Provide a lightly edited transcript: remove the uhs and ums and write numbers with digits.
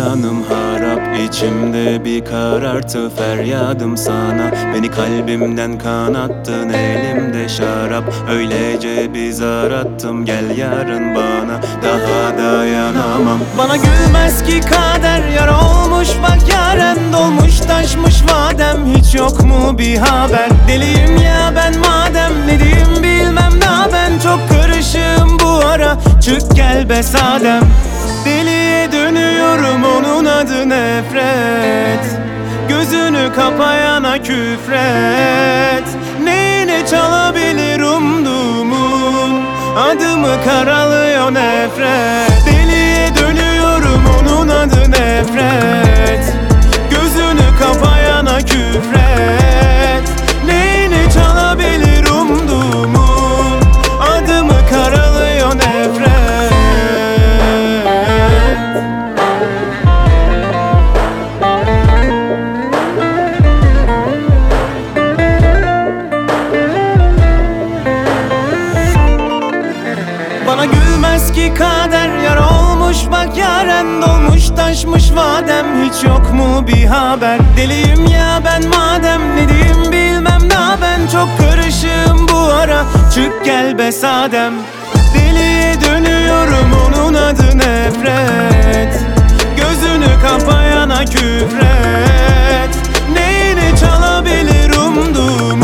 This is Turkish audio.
Canım harap, içimde bir karartı feryadım sana. Beni kalbimden kanattın, elimde şarap. Öylece bir zar attım, gel yarın bana. Daha dayanamam. Bana gülmez ki kader, yar olmuş bak yaren. Dolmuş taşmış vadem, hiç yok mu bir haber? Deliyim ya ben madem, ne diyeyim bilmem daha. Ben çok karışığım bu ara, çık gel be sadem. Deliye dönüyorum, onun adı nefret. Gözünü kapayana küfret. Neyine çalabilir umduğumun, adımı karalıyor nefret. Deliye dönüyorum, onun adı nefret. Gözünü kapayana küfret. Neyine çalabilir umduğumun, adımı karalıyor nefret. Bana gülmez ki kader, yar olmuş bak yaren. Dolmuş taşmış vadem, hiç yok mu bir haber? Deliyim ya ben madem, ne diyeyim bilmem daha. Ben çok karışığım bu ara, çık gel be sadem. Deliye dönüyorum, onun adı nefret. Gözünü kapayana küfret. Neyini çalabilir umduğum,